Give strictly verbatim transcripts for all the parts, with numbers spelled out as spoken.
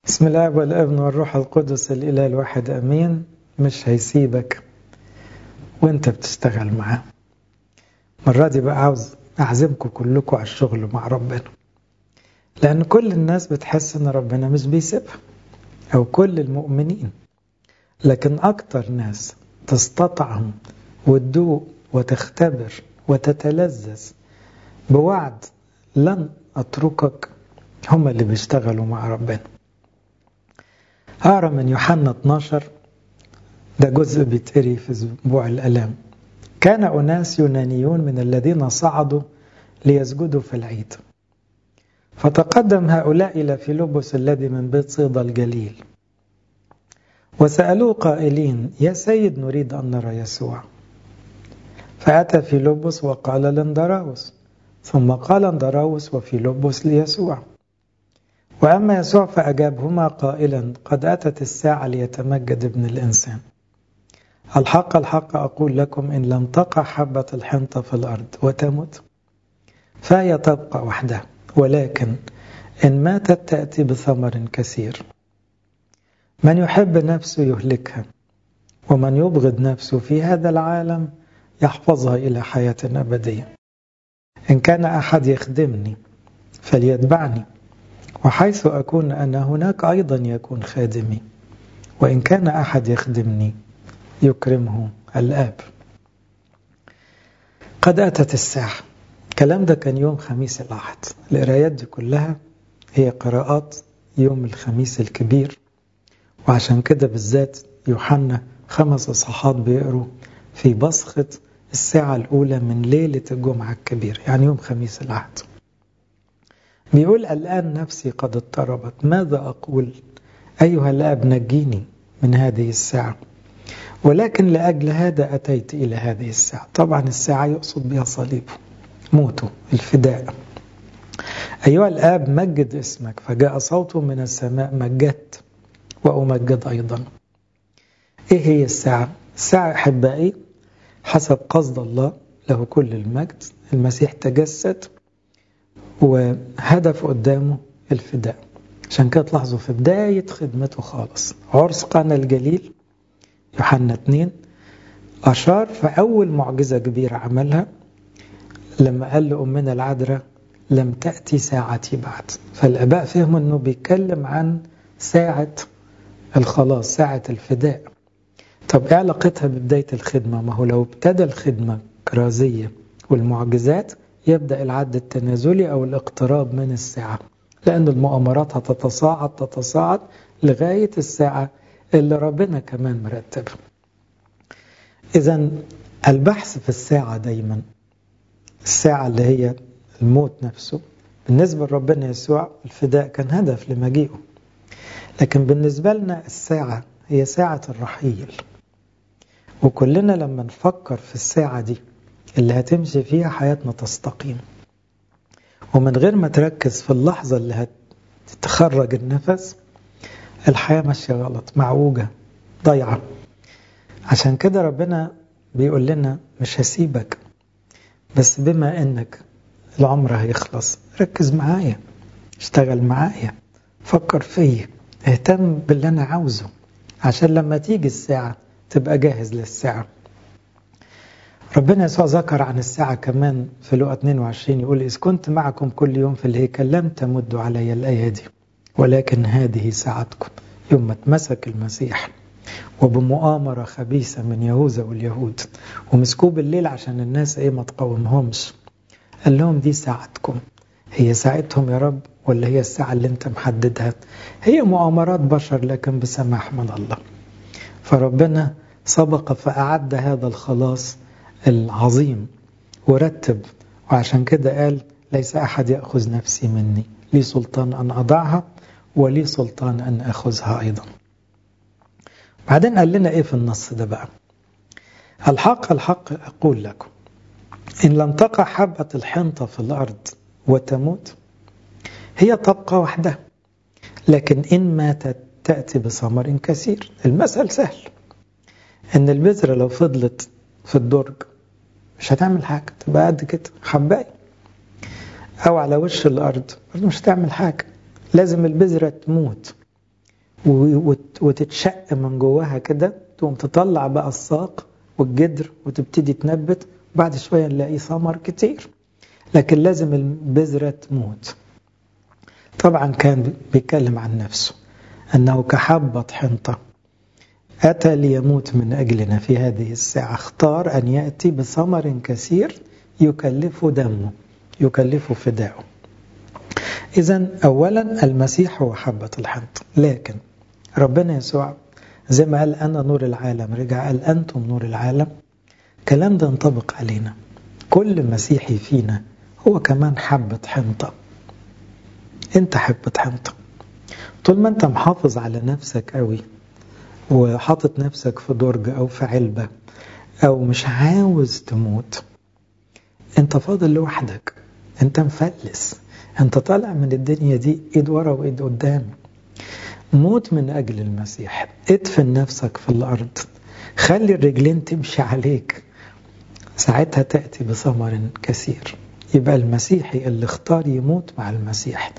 بسم الله والابن والروح القدس الإله الواحد أمين. مش هيسيبك وانت بتشتغل معاه. مرة دي بقى عاوز أعزمكم كلكم على الشغل مع ربنا، لأن كل الناس بتحس أن ربنا مش بيسيبها، أو كل المؤمنين، لكن أكتر ناس تستطعم وتدوق وتختبر وتتلذذ بوعد لن أتركك هم اللي بيشتغلوا مع ربنا. هقرا من يوحنا اتناشر، ده جزء بيتقري في أسبوع الآلام. كان أناس يونانيون من الذين صعدوا ليسجدوا في العيد، فتقدم هؤلاء إلى فيلبس الذي من بيت صيدا الجليل، وسألوه قائلين: يا سيد، نريد أن نرى يسوع. فأتى فيلبس وقال لاندراوس، ثم قال اندراوس وفيلبس ليسوع. وأما يسوع فأجابهما قائلا: قد أتت الساعة ليتمجد ابن الإنسان. الحق الحق أقول لكم، إن لم تقع حبة الحنطة في الأرض وتمت فهي تبقى وحدها، ولكن إن ماتت تأتي بثمر كثير. من يحب نفسه يهلكها، ومن يبغض نفسه في هذا العالم يحفظها إلى حياة أبدية. إن كان أحد يخدمني فليتبعني، وحيث أكون أنا هناك أيضا يكون خادمي، وإن كان أحد يخدمني يكرمه الآب. قد أتت الساعة. الكلام ده كان يوم خميس الأحد. القرايات دي كلها هي قراءات يوم الخميس الكبير، وعشان كده بالذات يوحنا خمس إصحاحات بيقروا في بصخة الساعة الأولى من ليلة الجمعة الكبير، يعني يوم خميس الأحد. بيقول: الآن نفسي قد اضطربت، ماذا أقول؟ أيها الآب نجيني من هذه الساعة، ولكن لأجل هذا أتيت إلى هذه الساعة. طبعا الساعة يقصد بها صليبه، موته، الفداء. أيها الآب مجد اسمك، فجاء صوت من السماء: مجدت وأمجد أيضا. إيه هي الساعة؟ الساعة أحبائي حسب قصد الله له كل المجد، المسيح تجسد وهدف قدامه الفداء. عشان كده تلاحظوا في بداية خدمته خالص، عرس قانا الجليل يوحنا اتنين، أشار في أول معجزة كبيرة عملها لما قال لأمنا العذراء: لم تأتي ساعتي بعد. فالآباء فهموا أنه بيتكلم عن ساعة الخلاص، ساعة الفداء. طب إيه علاقتها ببداية الخدمة؟ ما هو لو ابتدى الخدمة كرازية والمعجزات يبدأ العد التنازلي أو الاقتراب من الساعة، لأن المؤامرات هتتصاعد تتصاعد لغاية الساعة اللي ربنا كمان مرتبها. إذن البحث في الساعة دايما، الساعة اللي هي الموت نفسه، بالنسبة لربنا يسوع الفداء كان هدف لمجيئه، لكن بالنسبة لنا الساعة هي ساعة الرحيل. وكلنا لما نفكر في الساعة دي اللي هتمشي فيها حياتنا تستقيم، ومن غير ما تركز في اللحظة اللي هتتخرج النفس، الحياة ماشية غلط، معوجة، ضيعة. عشان كده ربنا بيقول لنا: مش هسيبك، بس بما انك العمر هيخلص ركز معايا، اشتغل معايا، فكر فيا، اهتم باللي انا عاوزه، عشان لما تيجي الساعة تبقى جاهز للساعة. ربنا يسوع ذكر عن الساعة كمان في لوقا اتنين وعشرين، يقول: إذ كنت معكم كل يوم في الهيكل لم تمدوا علي الأيادي، ولكن هذه ساعتكم. يوم ما اتمسك المسيح وبمؤامرة خبيثة من يهوذا واليهود ومسكوه بالليل عشان الناس ايه ما تقاومهمش، قال لهم: دي ساعتكم. هي ساعتهم يا رب ولا هي الساعة اللي انت محددها؟ هي مؤامرات بشر لكن بسماح من الله. فربنا سبق فأعد هذا الخلاص العظيم ورتب، وعشان كده قال: ليس أحد يأخذ نفسي مني، لي سلطان أن أضعها ولي سلطان أن أخذها أيضا. بعدين قال لنا إيه في النص ده بقى؟ الحق الحق أقول لكم، إن لم تقع حبة الحنطة في الأرض وتموت هي تبقى وحدها، لكن إن ماتت تأتي بثمر كثير. المثل سهل، إن البذرة لو فضلت في الدرج مش هتعمل حاجة، تبقى قد كده حباية، أو على وش الأرض مش هتعمل حاجة، لازم البذرة تموت. وتتشق من جواها كده، تقوم تطلع بقى الساق والجدر وتبتدي تنبت، وبعد شوية نلاقي ثمر كتير. لكن لازم البذرة تموت. طبعا كان بيتكلم عن نفسه أنه كحبة حنطة أتى ليموت من أجلنا في هذه الساعة، اختار أن يأتي بثمر كثير يكلفه دمه، يكلفه فداءه. إذن أولا المسيح هو حبة الحنطة، لكن ربنا يسوع زي ما قال أنا نور العالم، رجع قال أنتم نور العالم. كلام ده ينطبق علينا. كل مسيحي فينا هو كمان حبة حنطة. أنت حبة حنطة. طول ما أنت محافظ على نفسك قوي وحاطط نفسك في درج أو في علبة أو مش عاوز تموت، أنت فاضل لوحدك، أنت مفلس، أنت طالع من الدنيا دي إيد ورا وإيد قدام. موت من أجل المسيح، ادفن نفسك في الأرض، خلي الرجلين تمشي عليك، ساعتها تأتي بثمر كثير. يبقى المسيحي اللي اختار يموت مع المسيح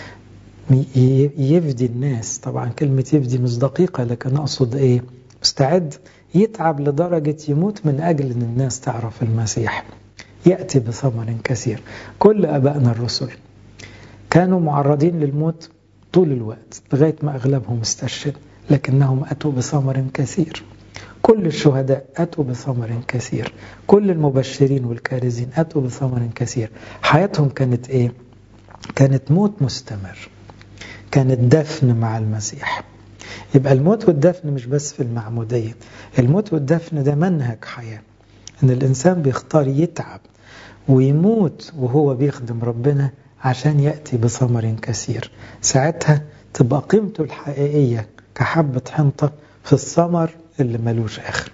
يفدي الناس. طبعا كلمة يفدي مش دقيقة، لكن أقصد إيه؟ مستعد يتعب لدرجة يموت من أجل أن الناس تعرف المسيح، يأتي بثمر كثير. كل أبائنا الرسل كانوا معرضين للموت طول الوقت لغاية ما أغلبهم استشهد، لكنهم أتوا بثمر كثير. كل الشهداء أتوا بثمر كثير. كل المبشرين والكارزين أتوا بثمر كثير. حياتهم كانت إيه؟ كانت موت مستمر، كانت دفن مع المسيح. يبقى الموت والدفن مش بس في المعمودية، الموت والدفن ده منهج حياة، إن الإنسان بيختار يتعب ويموت وهو بيخدم ربنا عشان يأتي بثمر كثير. ساعتها تبقى قيمته الحقيقية كحبة حنطة في الثمر اللي ملوش آخر.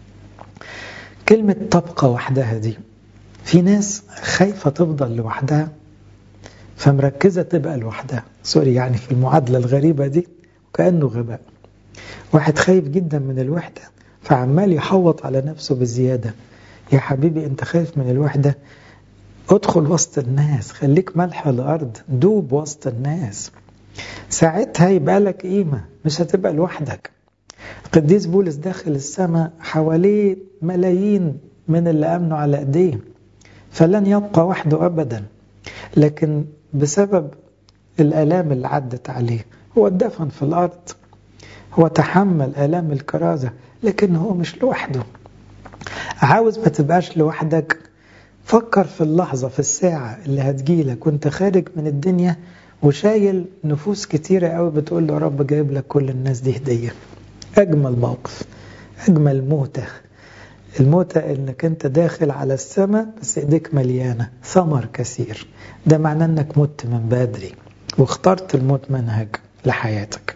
كلمة تبقى وحدها دي، في ناس خايفة تفضل لوحدها فمركزة تبقى لوحدها، سوري يعني في المعادلة الغريبة دي، وكأنه غباء. واحد خايف جدا من الوحدة فعمال يحوط على نفسه بزيادة. يا حبيبي انت خايف من الوحدة، ادخل وسط الناس، خليك ملح الأرض، دوب وسط الناس، ساعتها يبقى لك قيمة، مش هتبقى لوحدك. القديس بولس داخل السماء حواليه ملايين من اللي أمنوا على أيديه، فلن يبقى وحده أبدا. لكن بسبب الآلام اللي عدت عليه هو اتدفن في الأرض، هو تحمل آلام الكرازة، لكن هو مش لوحده. عاوز ما تبقاش لوحدك، فكر في اللحظة، في الساعة اللي هتجيلك وانت خارج من الدنيا وشايل نفوس كتيرة قوي بتقول له رب جايب لك كل الناس دي هدية. أجمل موقف، أجمل موتة، الموتة انك انت داخل على السماء بس ايديك مليانة ثمر كثير. ده معناه انك مت من بدري واخترت الموت منهج لحياتك.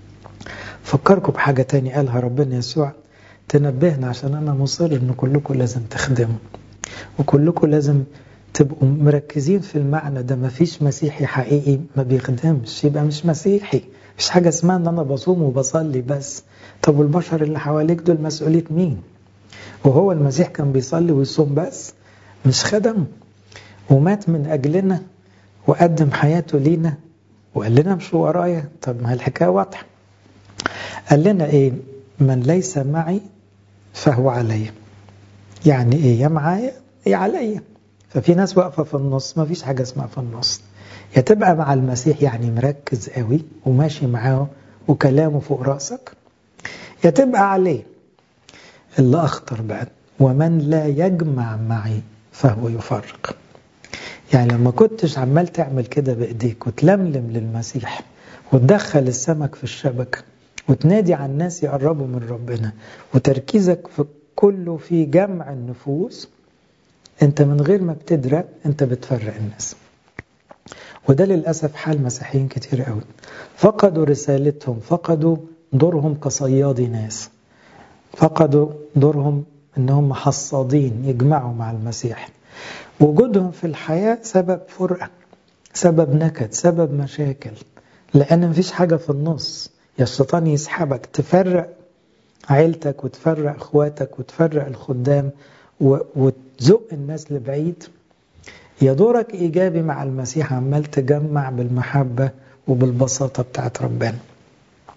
فكركم بحاجة تاني قالها ربنا يسوع تنبهنا، عشان انا مصر ان كلكم لازم تخدموا وكلكم لازم تبقوا مركزين في المعنى ده. مفيش مسيحي حقيقي ما بيخدمش، يبقى مش مسيحي. مش حاجة اسمها ان انا بصوم وبصلي بس. طب والبشر اللي حواليك دول مسؤولية مين؟ وهو المسيح كان بيصلي ويصوم بس؟ مش خدم ومات من أجلنا وقدم حياته لينا وقال لنا مشوا ورايا؟ طب ما الحكاية واضحة. قال لنا إيه؟ من ليس معي فهو علي. يعني إيه؟ يا معايا يا عليا. ففي ناس واقفة في النص، ما فيش حاجة اسمها في النص. يا تبقى مع المسيح يعني مركز قوي وماشي معاه وكلامه فوق رأسك، يا تبقى عليه. اللي أخطر بقى ومن لا يجمع معي فهو يفرق. يعني لما كنتش عمال تعمل كده بإيديك وتلملم للمسيح وتدخل السمك في الشبكة وتنادي على الناس يقربوا من ربنا وتركيزك في كله في جمع النفوس، انت من غير ما بتدرك انت بتفرق الناس. وده للأسف حال مسيحيين كتير قوي، فقدوا رسالتهم، فقدوا دورهم كصيادي ناس، فقدوا دورهم انهم حصادين يجمعوا مع المسيح. وجودهم في الحياة سبب فرقة، سبب نكد، سبب مشاكل، لأن مفيش حاجة في النص. يا الشيطان يسحبك تفرق عيلتك وتفرق اخواتك وتفرق الخدام وتزق الناس لبعيد، يا دورك إيجابي مع المسيح عمال تجمع بالمحبة وبالبساطة بتاعت ربنا.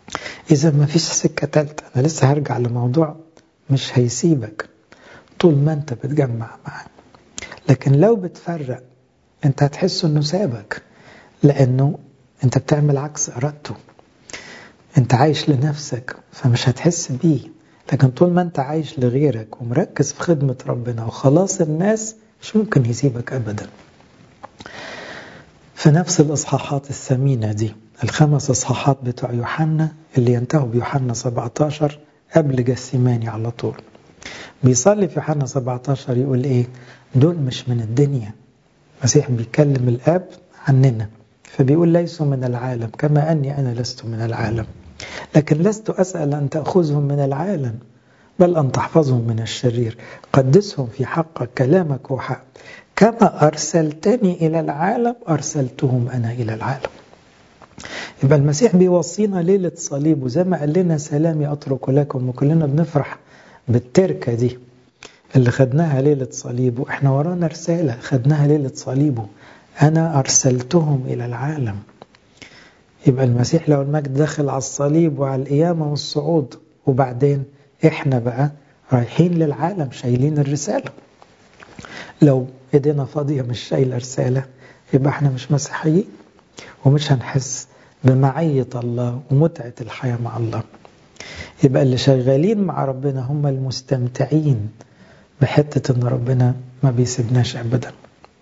إذا ما فيش سكة تالتة. أنا لسه هرجع لموضوع مش هيسيبك طول ما أنت بتجمع معاه، لكن لو بتفرق أنت هتحس أنه سابك، لأنه أنت بتعمل عكس إرادته. أنت عايش لنفسك فمش هتحس بيه، لكن طول ما أنت عايش لغيرك ومركز في خدمة ربنا وخلاص الناس مش ممكن يسيبك أبدا. في نفس الإصحاحات الثمينة دي، الخمس إصحاحات بتوع يوحنا اللي ينتهوا بيوحنا سبعة عشر قبل جثيماني على طول، بيصلي في يوحنا سبعة عشر يقول إيه؟ دول مش من الدنيا. المسيح بيكلم الآب عننا، فبيقول ليسوا من العالم كما أني أنا لست من العالم، لكن لست أسأل أن تأخذهم من العالم بل أن تحفظهم من الشرير. قدسهم في حقك، كلامك هو حق، كما أرسلتني إلى العالم أرسلتهم أنا إلى العالم. يبقى المسيح بيوصينا ليلة صليبه زي ما قال لنا سلامي أترك لكم، وكلنا بنفرح بالتركة دي اللي خدناها ليلة صليبه. احنا ورانا رسالة خدناها ليلة صليبه، أنا أرسلتهم إلى العالم. يبقى المسيح لو المجد دخل على الصليب وعلى القيامة والصعود، وبعدين احنا بقى رايحين للعالم شايلين الرسالة. لو ايدينا فاضية مش شايلة رسالة يبقى احنا مش مسيحيين، ومش هنحس بمعية الله ومتعة الحياة مع الله. يبقى اللي شغالين مع ربنا هم المستمتعين بحتة ان ربنا ما بيسيبناش ابدا.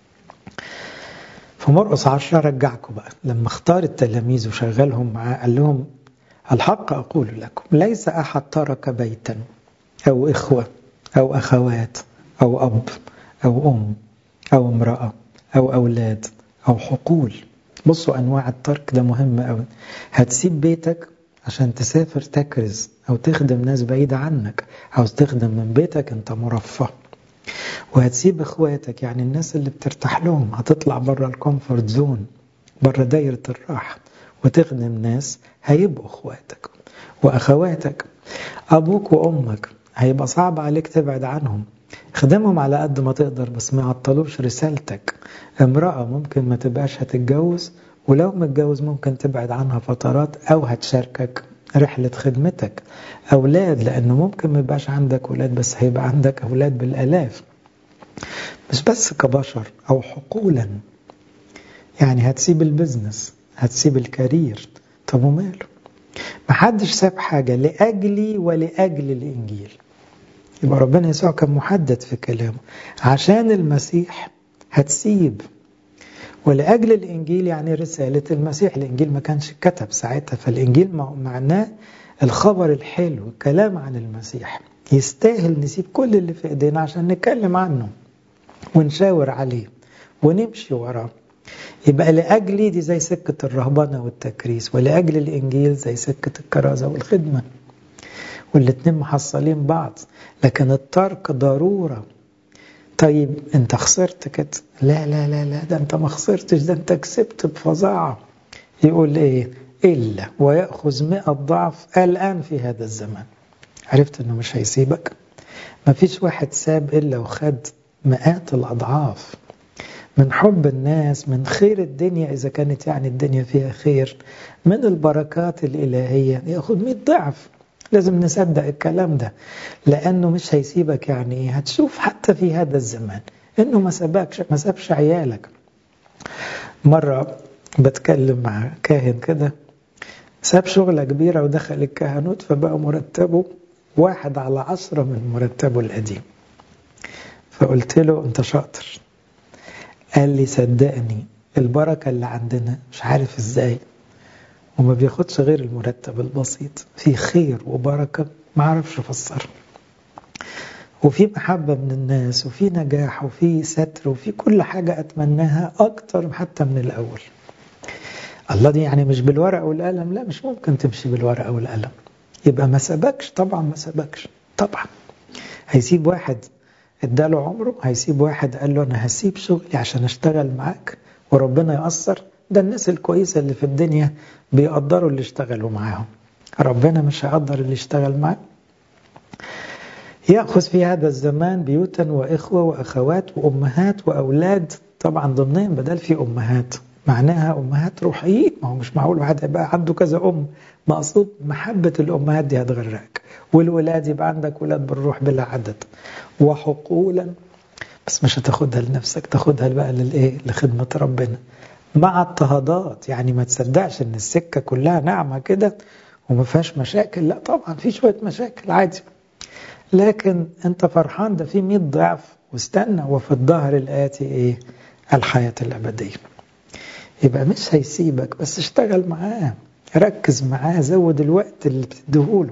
فمرقس عشرة رجعكم بقى لما اختار التلاميذ وشغلهم معاه، قال لهم الحق أقول لكم ليس أحد ترك بيتا أو إخوة أو أخوات أو أب أو أم أو امرأة أو أولاد أو حقول. بصوا أنواع الترك ده مهم أوي. هتسيب بيتك عشان تسافر تكرز أو تخدم ناس بعيدة عنك، أو تخدم من بيتك أنت مرفه. وهتسيب إخواتك، يعني الناس اللي بترتاح لهم، هتطلع برا الكومفورت زون، برا دايرة الراحة، وتخدم ناس هيبقوا إخواتك. وأخواتك أبوك وأمك هيبقى صعب عليك تبعد عنهم، خدمهم على قد ما تقدر بس ما يعطلوش رسالتك. امرأة ممكن ما تبقاش هتتجوز، ولو متجوز ممكن تبعد عنها فترات أو هتشاركك رحلة خدمتك. أولاد، لأنه ممكن ما يبقاش عندك أولاد بس هيبقى عندك أولاد بالآلاف، مش بس كبشر. أو حقولا، يعني هتسيب البزنس، هتسيب الكارير. طب وماله؟ محدش ساب حاجة لأجلي ولأجل الإنجيل. يبقى ربنا يسوع كان محدد في كلامه، عشان المسيح هتسيب، ولأجل الإنجيل يعني رسالة المسيح. الإنجيل ما كانش كتب ساعتها، فالإنجيل معناه الخبر الحلو، كلام عن المسيح يستاهل نسيب كل اللي في إيدينا عشان نتكلم عنه ونشاور عليه ونمشي وراه. يبقى لأجلي دي زي سكة الرهبنة والتكريس، ولأجل الإنجيل زي سكة الكرازة والخدمة، والاتنين محصلين بعض. لكن الترك ضرورة. طيب انت خسرت كده؟ لا لا لا لا، ده انت ما خسرتش، ده انت كسبت بفظاعة. يقول ايه؟ إلا ويأخذ مئة ضعف الآن في هذا الزمان. عرفت انه مش هيسيبك؟ ما فيش واحد ساب إلا وخد مئات الأضعاف من حب الناس، من خير الدنيا إذا كانت يعني الدنيا فيها خير، من البركات الإلهية يأخذ مئة ضعف. لازم نصدق الكلام ده، لأنه مش هيسيبك. يعني إيه؟ هتشوف حتى في هذا الزمان إنه ما سابكش، ما سابش عيالك. مرة بتكلم مع كاهن كده، ساب شغلة كبيرة ودخل الكهنوت، فبقى مرتبه واحد على عشرة من مرتبه القديم. فقلت له أنت شاطر. قال لي صدقني البركة اللي عندنا مش عارف إزاي، وما بياخدش غير المرتب البسيط، في خير وبركة ما عرفش أفسر، وفي محبة من الناس، وفي نجاح، وفي ستر، وفي كل حاجة أتمناها أكتر حتى من الأول. الله دي يعني مش بالورقة والقلم، لا مش ممكن تمشي بالورقة والقلم. يبقى ما سبكش، طبعا ما سبكش. طبعا هيسيب واحد اداله عمره؟ هيسيب واحد قال له أنا هسيب شغلي عشان أشتغل معاك وربنا يأثر؟ ده الناس الكويسة اللي في الدنيا بيقدروا اللي اشتغلوا معاهم، ربنا مش هيقدر اللي اشتغل معاه؟ يأخذ في هذا الزمان بيوتا وإخوة وأخوات وأمهات وأولاد. طبعا ضمنهم بدل في أمهات معناها أمهات روحيين. ما هو مش معقول واحد يبقى عنده كذا أم. مقصود محبة الأمهات دي هتغرقك، والولاد يبقى عندك ولاد بالروح بلا عدد، وحقولا، بس مش هتاخدها لنفسك، تاخدها بقى للإيه؟ لخدمة ربنا مع اضطهادات. يعني ما تصدقش ان السكة كلها ناعمة كده وما فيهاش مشاكل، لا طبعا في شوية مشاكل عادي، لكن انت فرحان ده في مئة ضعف، واستنى وفي الظهر الآتي ايه؟ الحياة الأبدية. يبقى مش هيسيبك، بس اشتغل معاه، ركز معاه، زود الوقت اللي بتديهوله.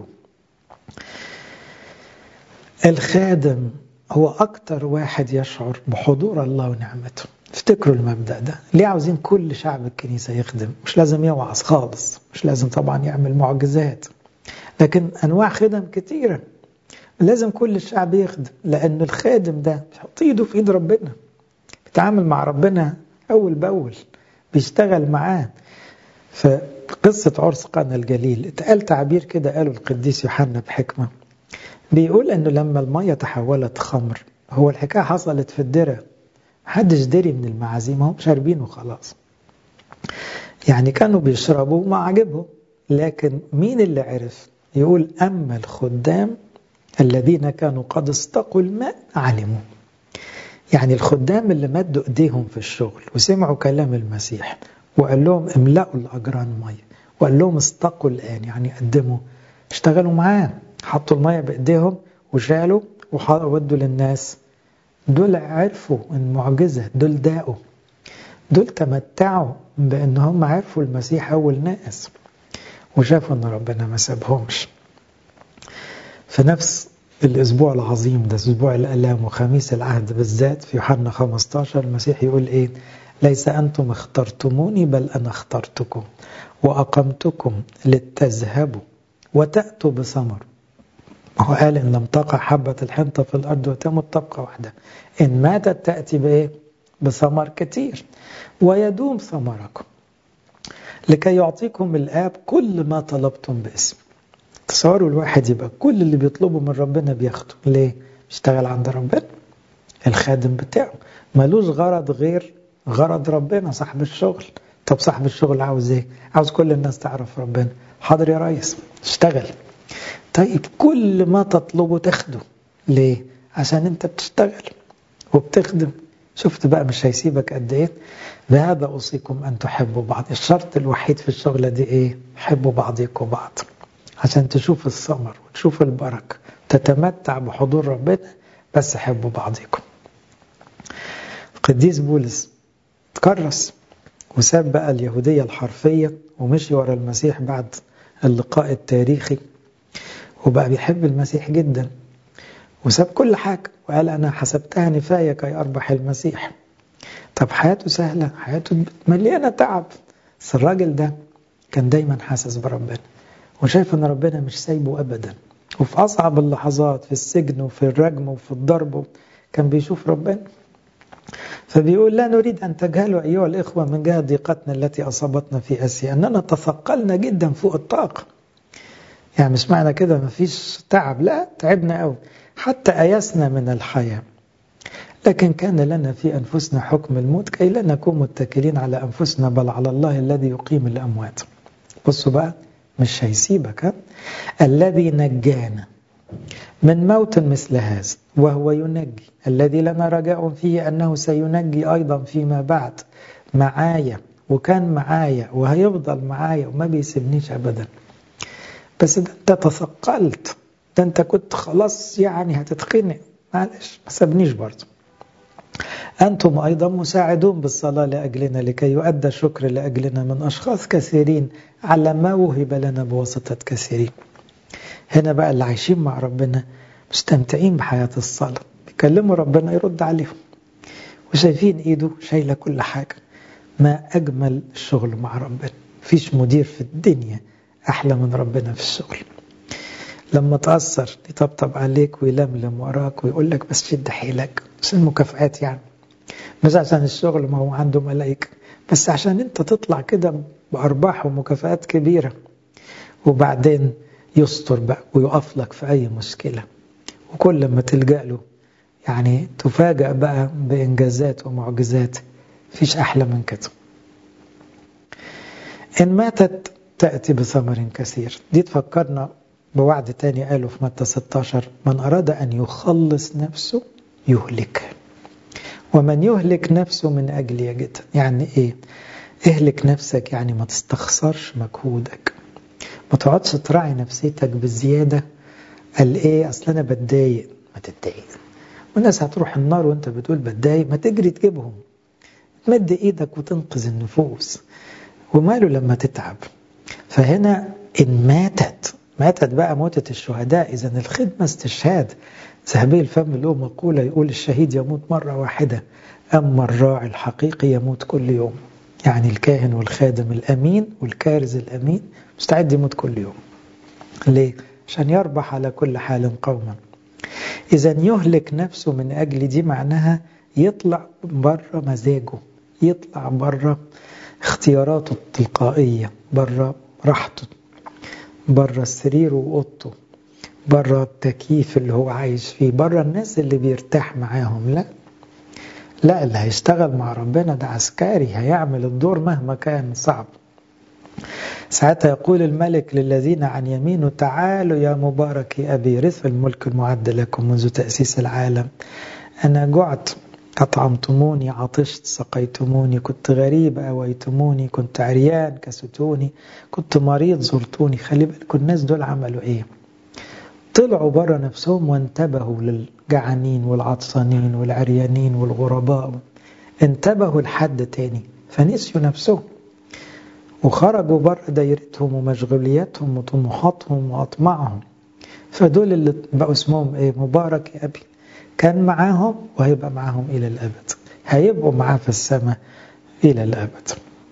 الخادم هو أكتر واحد يشعر بحضور الله ونعمته. افتكروا المبدأ ده. ليه عاوزين كل شعب الكنيسة يخدم؟ مش لازم يوعظ خالص، مش لازم طبعا يعمل معجزات، لكن أنواع خدم كتيرة. لازم كل الشعب يخدم، لأن الخادم ده بيحط إيده في إيد ربنا، بيتعامل مع ربنا أول بأول، بيشتغل معاه. فقصة عرس قانا الجليل اتقال تعبير كده قاله القديس يوحنا بحكمة، بيقول أنه لما المية تحولت خمر، هو الحكاية حصلت في الدرة، محدش دري من المعازيم، هم شاربين وخلاص. يعني كانوا بيشربوا ما عجبهم، لكن مين اللي عرف؟ يقول أما الخدام الذين كانوا قد استقوا الماء علموا. يعني الخدام اللي مدوا ايديهم في الشغل وسمعوا كلام المسيح وقال لهم املأوا الأجران مية، وقال لهم استقوا الآن، يعني قدموا، اشتغلوا معاه، حطوا المية بإيديهم وشالوا وودوا للناس، دول عرفوا المعجزة، دول داقوا، دول تمتعوا بأن هم عرفوا المسيح أول ناس، وشافوا أن ربنا ما سابهمش. في نفس الأسبوع العظيم ده، أسبوع الآلام وخميس العهد بالذات، في يوحنا خمسة عشر المسيح يقول إيه؟ ليس أنتم اخترتموني بل أنا اخترتكم وأقمتكم لتذهبوا وتأتوا بثمر. هو قال إن لم تقع حبة الحنطة في الأرض وتمت تبقى واحدة، إن ماتت تأتي بإيه؟ بثمر كتير، ويدوم ثمركم لكي يعطيكم الآب كل ما طلبتم باسم. تصوروا الواحد يبقى كل اللي بيطلبه من ربنا بياخده. ليه؟ بيشتغل عند ربنا. الخادم بتاعه ملوش غرض غير غرض ربنا. صاحب الشغل، طب صاحب الشغل عاوز ايه؟ عاوز كل الناس تعرف ربنا. حاضر يا ريس، اشتغل. طيب كل ما تطلبه تاخده. ليه؟ عشان انت بتشتغل وبتخدم. شفت بقى مش هيسيبك قد ايه؟ بهذا أوصيكم أن تحبوا بعض. الشرط الوحيد في الشغلة دي ايه؟ حبوا بعضكم بعض، عشان تشوف الثمر وتشوف البركة، تتمتع بحضور ربنا، بس حبوا بعضكم. القديس بولس تكرس وساب بقى اليهودية الحرفية ومشي ورا المسيح بعد اللقاء التاريخي، وبقى بيحب المسيح جدا، وساب كل حاجة وقال أنا حسبتها نفاية كي أربح المسيح. طب حياته سهلة؟ حياته مليانة تعب، بس الراجل ده كان دايما حاسس بربنا، وشايف أن ربنا مش سايبه أبدا، وفي أصعب اللحظات في السجن وفي الرجم وفي الضرب كان بيشوف ربنا. فبيقول لا نريد أن تجهلوا أيها الإخوة من جهة ضيقتنا التي أصابتنا في آسيا أننا تثقلنا جدا فوق الطاقة. يعني مش معنى كده مفيش تعب، لا تعبنا قوي حتى أيسنا من الحياة، لكن كان لنا في أنفسنا حكم الموت كي لا نكون متكلين على أنفسنا بل على الله الذي يقيم الأموات. بصوا بقى، مش هيسيبك، ها؟ الذي نجانا من موت مثل هذا وهو ينجي الذي لنا رجاء فيه أنه سينجي أيضا فيما بعد معايا، وكان معايا وهيفضل معايا وما بيسيبنيش أبدا. بس ده أنت تثقلت، ده أنت كنت خلاص يعني هتتخنق، معلش ما سابنيش برضه. أنتم أيضا مساعدون بالصلاة لأجلنا لكي يؤدى الشكر لأجلنا من أشخاص كثيرين على ما وهب لنا بواسطة كثيرين. هنا بقى اللي عايشين مع ربنا مستمتعين بحياة الصلاة، بيكلموا ربنا يرد عليهم، وشايفين إيده شايلة كل حاجة. ما أجمل الشغل مع ربنا، فيش مدير في الدنيا أحلى من ربنا في الشغل. لما تأثر يطبطب عليك ويلملم وراك ويقول لك بس شد حيلك، عشان المكافآت يعني، مش عشان الشغل ما هو عنده ملائكة، بس عشان انت تطلع كده بأرباح ومكافآت كبيرة. وبعدين يستر بقى ويقف لك في أي مشكلة، وكل ما تلجأ له يعني تفاجأ بقى بإنجازات ومعجزات. فيش أحلى من كده. إن ماتت تأتي بثمر كثير. دي تفكرنا بوعد تاني قاله في متى ستة عشر: من أراد أن يخلص نفسه يهلك، ومن يهلك نفسه من أجل يجد. يعني إيه؟ اهلك نفسك يعني ما تستخسرش مجهودك، ما تقعدش تراعي نفسيتك بالزيادة. قال إيه؟ أصل أنا بتضايق. ما تتضايق، والناس هتروح النار وانت بتقول بتضايق، ما تجري تجيبهم، تمد إيدك وتنقذ النفوس، وماله لما تتعب. فهنا إن ماتت، ماتت بقى موتة الشهداء. إذن الخدمة استشهاد. ذهبي الفم له مقولة يقول: الشهيد يموت مرة واحدة، أما الراعي الحقيقي يموت كل يوم. يعني الكاهن والخادم الأمين والكارز الأمين مستعد يموت كل يوم. ليه؟ عشان يربح على كل حال قوما. إذن يهلك نفسه من أجل دي معناها يطلع بره مزاجه، يطلع بره اختياراته التلقائية، بره راحته، بره السرير وأوضته، بره التكييف اللي هو عايش فيه، بره الناس اللي بيرتاح معاهم. لا لا، اللي هيشتغل مع ربنا ده عسكري، هيعمل الدور مهما كان صعب. ساعتها يقول الملك للذين عن يمينه: تعالوا يا مبارك أبي، رث الملك المعد لكم منذ تأسيس العالم. أنا جعت أطعمتموني، عطشت سقيتموني، كنت غريب أويتموني، كنت عريان كستوني، كنت مريض زرتوني. خلي بالكم الناس دول عملوا إيه؟ طلعوا برا نفسهم وانتبهوا للجعانين والعطسانين والعريانين والغرباء، انتبهوا لحد تاني فنسيوا نفسهم وخرجوا برا دايرتهم ومشغولياتهم وطموحاتهم وأطماعهم. فدول اللي بقوا اسمهم إيه؟ مبارك يا أبي. كان معاهم وهيبقى معاهم إلى الأبد، هيبقوا معاه في السماء إلى الأبد.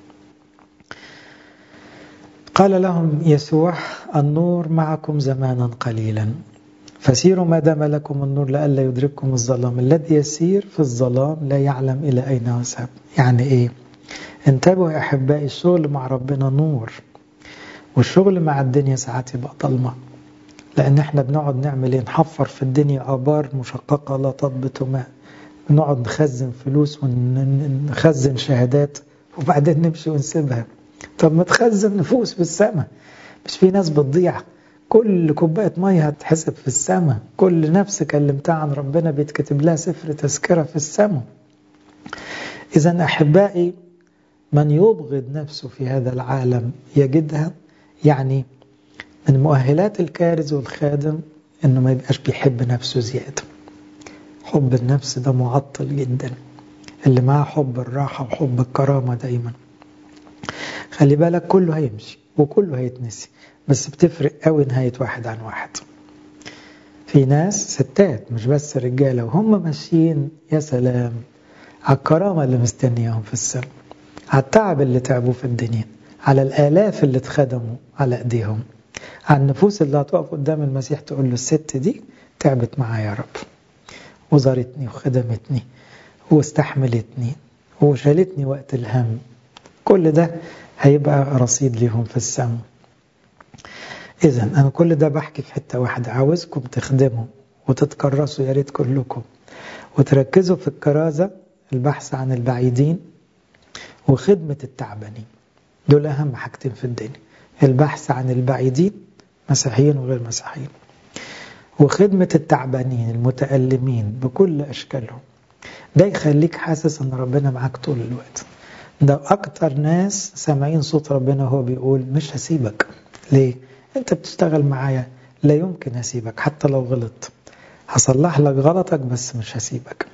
قال لهم يسوع: النور معكم زمانا قليلا، فسيروا ما دام لكم النور لئلا يدرككم الظلام، الذي يسير في الظلام لا يعلم إلى أين يذهب. يعني إيه؟ انتبهوا يا أحبائي، الشغل مع ربنا نور، والشغل مع الدنيا ساعات يبقى ضلمة، لأن احنا بنقعد نعمل ايه؟ نحفر في الدنيا آبار مشققة لا تضبط ماء، نقعد نخزن فلوس ونخزن شهادات وبعدين نمشي ونسيبها. طب ما تخزن نفوس في السماء. مش في ناس بتضيع؟ كل كوباية مية هتحسب في السماء، كل نفس كلمتها عن ربنا بيتكتب لها سفر تذكرة في السماء. إذن أحبائي، من يبغض نفسه في هذا العالم يجدها. يعني من مؤهلات الكارز والخادم إنه ما يبقاش بيحب نفسه زيادة. حب النفس ده معطل جدا. اللي معاه حب الراحة وحب الكرامة دايما، خلي بالك كله هيمشي وكله هيتنسي، بس بتفرق قوي نهاية واحد عن واحد. في ناس ستات مش بس رجالة وهم ماشيين يا سلام على الكرامة اللي مستنياهم في السماء، على التعب اللي تعبوا في الدنيا، على الآلاف اللي اتخدموا على ايديهم، على النفوس اللي هتقف قدام المسيح تقول له: الست دي تعبت معايا يا رب، وزارتني وخدمتني واستحملتني وشالتني وقت الهم. كل ده هيبقى رصيد ليهم في السماء. إذن أنا كل ده بحكي في حتة واحدة، عاوزكم تخدموا وتتكرسوا يا ريت كلكم، وتركزوا في الكرازة، البحث عن البعيدين وخدمة التعبانين. دول أهم حاجتين في الدنيا، البحث عن البعيدين مسيحيين وغير مسيحيين، وخدمة التعبانين المتألمين بكل أشكالهم. ده يخليك حاسس أن ربنا معاك طول الوقت. ده أكتر ناس سامعين صوت ربنا هو بيقول: مش هسيبك. ليه؟ أنت بتشتغل معايا، لا يمكن هسيبك حتى لو غلط، هصلح لك غلطك بس مش هسيبك.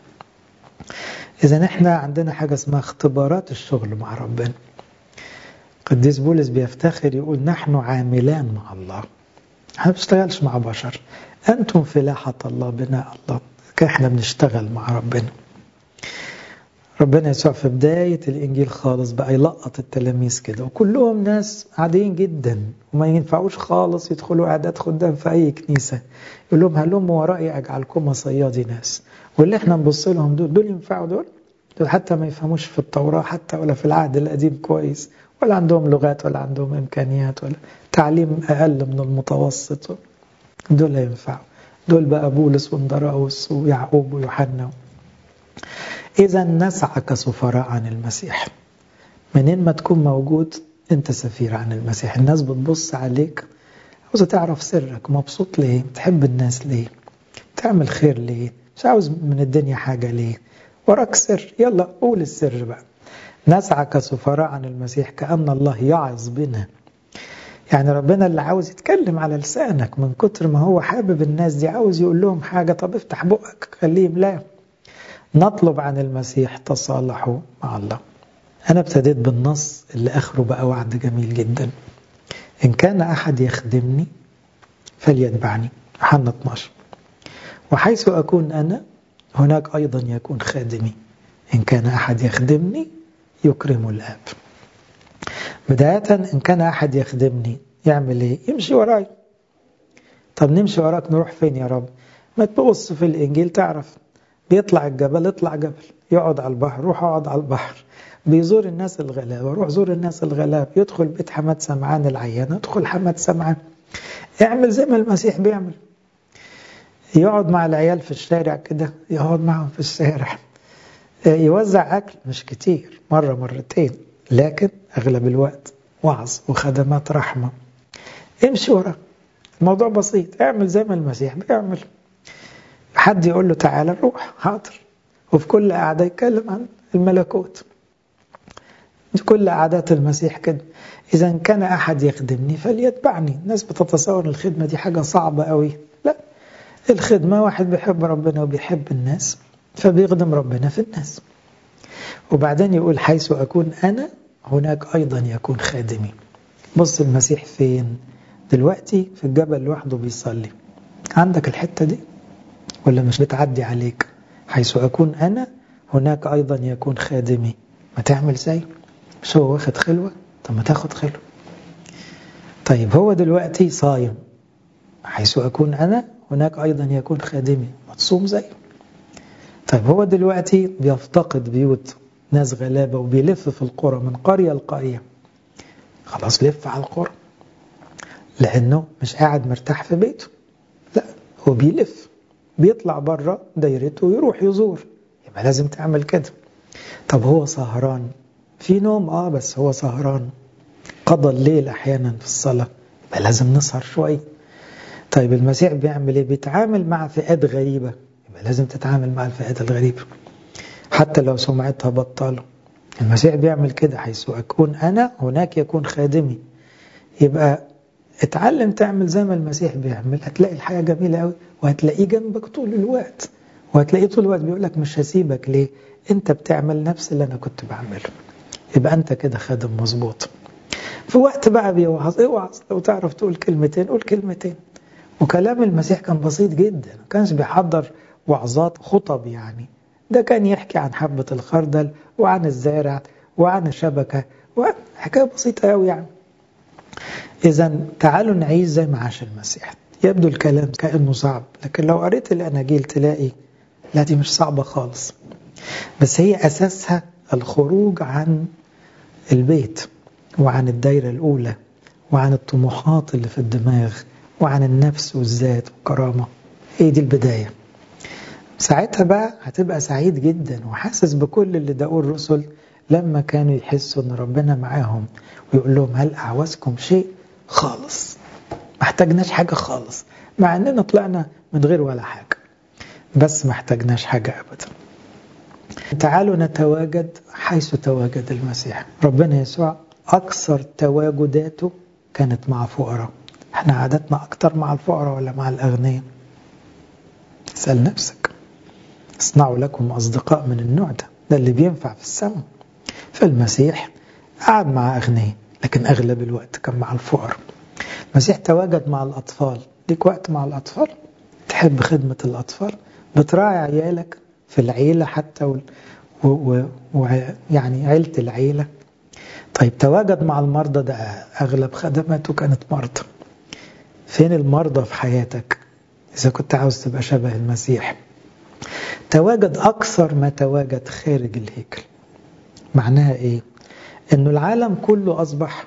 إذن إحنا عندنا حاجة اسمها اختبارات الشغل مع ربنا. قديس بولس بيفتخر يقول: نحن عاملان مع الله. احنا بنشتغلش مع بشر، أنتم فلاحة الله بناء الله. احنا بنشتغل مع ربنا. ربنا يسوع في بداية الإنجيل خالص بقى يلقط التلاميذ كده، وكلهم ناس عاديين جدا وما ينفعوش خالص يدخلوا أعداد خدام في أي كنيسة. يقول لهم: هلموا ورائي أجعلكم صيادي ناس. واللي احنا نبص لهم دول دول ينفعوا؟ دول دول حتى ما يفهموش في التوراة حتى ولا في العهد القديم كويس، ولا عندهم لغات ولا عندهم إمكانيات ولا تعليم أقل من المتوسط. دول ينفعوا؟ دول بقى بولس واندراوس ويعقوب ويوحنا. إذا نسعى كسفراء عن المسيح. منين ما تكون موجود أنت سفير عن المسيح. الناس بتبص عليك، عاوزة تعرف سرك، مبسوط ليه، تحب الناس ليه، تعمل خير ليه، مش عاوز من الدنيا حاجة ليه، وراك سر، يلا قول السر بقى. نسعى كسفراء عن المسيح كأن الله يعظ بنا. يعني ربنا اللي عاوز يتكلم على لسانك من كتر ما هو حابب الناس دي، عاوز يقول لهم حاجة، طب افتح بقك خليه يملاه. نطلب عن المسيح تصالحوا مع الله. أنا ابتديت بالنص اللي آخره بقى وعد جميل جدا. إن كان أحد يخدمني فليتبعني، يوحنا اثناشر. وحيث أكون أنا هناك أيضا يكون خادمي. إن كان أحد يخدمني يكرم الآب. بداية إن كان أحد يخدمني يعمل إيه؟ يمشي وراي. طب نمشي وراك نروح فين يا رب؟ ما تبص في الإنجيل تعرف، بيطلع الجبل اطلع جبل، يقعد على البحر روح اقعد على البحر، بيزور الناس الغلابة روح زور الناس الغلابة، يدخل بيت حماد سمعان العيان ادخل حماد سمعان. اعمل زي ما المسيح بيعمل. يقعد مع العيال في الشارع كده، يقعد معهم في الشارع. يوزع أكل مش كتير، مرة مرتين، لكن أغلب الوقت وعظ وخدمات رحمة. امشي ورا، الموضوع بسيط، اعمل زي ما المسيح بيعمل. حد يقول له تعالى نروح، حاضر. وفي كل قعدة يتكلم عن الملكوت. كل قعدات المسيح كده. إذا كان أحد يخدمني فليتبعني. الناس بتتصور الخدمة دي حاجة صعبة قوي. لا، الخدمة واحد بيحب ربنا وبيحب الناس فبيخدم ربنا في الناس. وبعدين يقول حيث أكون أنا هناك أيضا يكون خادمي. بص المسيح فين دلوقتي؟ في الجبل لوحده بيصلي. عندك الحتة دي ولا مش بتعدي عليك؟ حيث أكون أنا هناك أيضا يكون خادمي. ما تعمل زي مش هو واخد خلوة؟ طب ما تاخد خلوة. طيب هو دلوقتي صايم، حيث أكون أنا هناك أيضا يكون خادمي، ما تصوم زيه. طيب هو دلوقتي بيفتقد بيوت ناس غلابة وبيلف في القرى من قرية لقرية، خلاص لف على القرى، لأنه مش قاعد مرتاح في بيته، لا هو بيلف، بيطلع بره دايرته ويروح يزور. يبقى لازم تعمل كده. طب هو سهران في نوم، اه بس هو سهران، قضى الليل أحيانا في الصلاة، يبقى لازم نسهر شوي. طيب المسيح بيعمل ايه؟ بيتعامل مع فئات غريبة، يبقى لازم تتعامل مع الفئات الغريبة حتى لو سمعتها بطاله. المسيح بيعمل كده، حيث أكون أنا هناك يكون خادمي. يبقى اتعلم تعمل زي ما المسيح بيعمل، هتلاقي الحياة جميلة قوي، وهتلاقيه جنبك طول الوقت، وهتلاقيه طول الوقت بيقول لك مش هسيبك. ليه؟ انت بتعمل نفس اللي انا كنت بعمله. يبقى انت كده خادم مظبوط. في وقت بقى بيوعظ اوعظ، لو تعرف تقول كلمتين قول كلمتين. وكلام المسيح كان بسيط جدا، ما كانش بيحضر وعظات خطب يعني. ده كان يحكي عن حبة الخردل وعن الزارع وعن الشبكة، وحكاية بسيطة قوي يعني. إذا تعالوا نعيش زي ما عاش المسيح. يبدو الكلام كأنه صعب، لكن لو قريت الأناجيل تلاقي لا دي مش صعبة خالص. بس هي أساسها الخروج عن البيت وعن الدايرة الأولى وعن الطموحات اللي في الدماغ وعن النفس والذات والكرامة. هي دي البداية. ساعتها بقى هتبقى سعيد جدا وحاسس بكل اللي دقوه الرسل لما كانوا يحسوا ان ربنا معاهم ويقول لهم هل أعوزكم شيء؟ خالص ما احتاجناش حاجة خالص، مع اننا طلعنا من غير ولا حاجة، بس ما احتاجناش حاجة أبدا. تعالوا نتواجد حيث تواجد المسيح. ربنا يسوع أكثر تواجداته كانت مع فقراء. احنا عادتنا أكتر مع الفقراء ولا مع الأغنياء؟ اسأل نفسك. اصنعوا لكم أصدقاء من النوع ده، ده اللي بينفع في السماء. فالمسيح قعد مع أغنياء، لكن أغلب الوقت كان مع الفقراء. المسيح تواجد مع الأطفال. ليك وقت مع الأطفال؟ تحب خدمة الأطفال؟ بتراعي عيالك في العيلة حتى و... و... و... يعني عيلة العيلة. طيب تواجد مع المرضى، ده أغلب خدماته كانت مرضى. فين المرضى في حياتك إذا كنت عاوز تبقى شبه المسيح؟ تواجد أكثر ما تواجد خارج الهيكل. معناها إيه؟ إنه العالم كله أصبح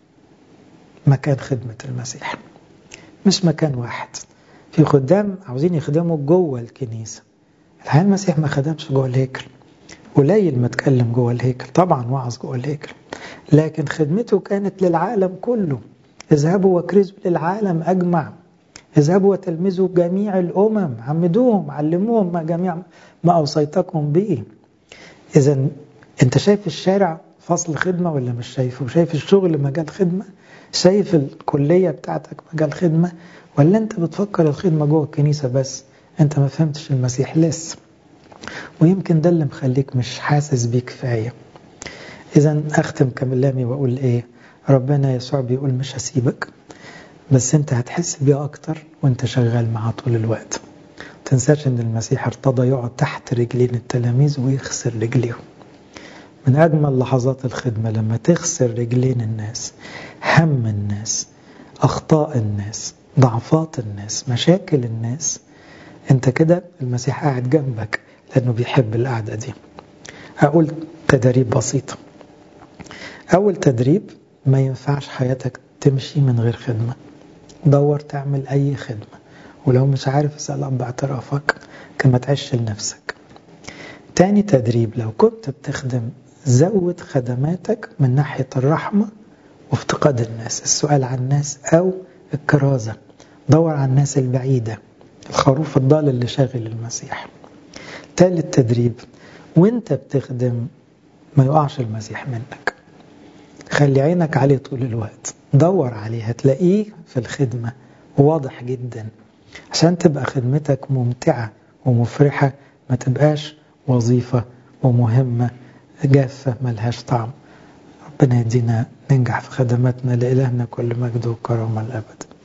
مكان خدمة المسيح، مش مكان واحد. في خدام عاوزين يخدموا جوه الكنيسة. الحقيقة المسيح ما خدمش جوه الهيكل، قليل ما اتكلم جوه الهيكل، طبعا وعظ جوه الهيكل، لكن خدمته كانت للعالم كله. اذهبوا وكرزوا للعالم أجمع، اذهبوا وتلمذوا جميع الأمم، عمدوهم علموهم ما جميع ما أوصيتكم به. إذا أنت شايف الشارع فصل خدمة ولا مش شايفه؟ شايف الشغل مجال خدمة؟ شايف الكلية بتاعتك مجال خدمة؟ ولا أنت بتفكر الخدمة جوه الكنيسة بس؟ أنت ما فهمتش المسيح لسه، ويمكن ده اللي مخليك مش حاسس بيه كفاية. إذا أختم كلامي وأقول إيه؟ ربنا يسوع بيقول مش هسيبك، بس أنت هتحس بيه أكتر وأنت شغال معاه طول الوقت. تنساش أن المسيح ارتضى يقعد تحت رجلين التلاميذ ويخسر رجليهم. من أجمل لحظات الخدمة لما تخسر رجلين الناس، هم الناس، أخطاء الناس، ضعفات الناس، مشاكل الناس. أنت كده المسيح قاعد جنبك لأنه بيحب القعدة دي. أقول تدريب بسيطة. أول تدريب، ما ينفعش حياتك تمشي من غير خدمة. دور تعمل أي خدمة، ولو مش عارف اسأل أب اعترافك كما تعيش لنفسك. تاني تدريب، لو كنت بتخدم زود خدماتك من ناحية الرحمة وافتقاد الناس، السؤال عن الناس أو الكرازة. دور على الناس البعيدة، الخروف الضال اللي شاغل المسيح. ثالث تدريب، وانت بتخدم ما يقعش المسيح منك، خلي عينك عليه طول الوقت، دور عليه، هتلاقيه في الخدمة واضح جدا، عشان تبقى خدمتك ممتعة ومفرحة، ما تبقاش وظيفة ومهمة جافة ملهاش طعم. ربنا يدينا ننجح في خدماتنا، لإلهنا كل مجد وكرامة الأبد.